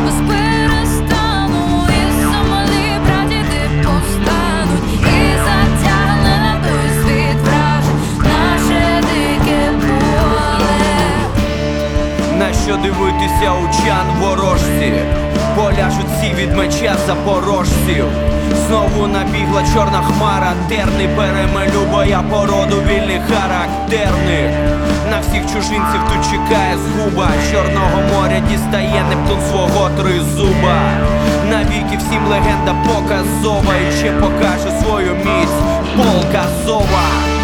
без перестану, і землі прадіди повстануть, і затягне на той світ вражий наше дике поле. Нащо дивитися очан ворожці? Поляжуть всі від меча запорожців. Знову набігла чорна хмара, терни перемелю, бо я породу вільних характерних. На всіх чужинців тут чекає згуба. Чорного моря дістає Нептун свого тризуба. Навіки всім легенда показова, і ще покаже свою міць полк Азова.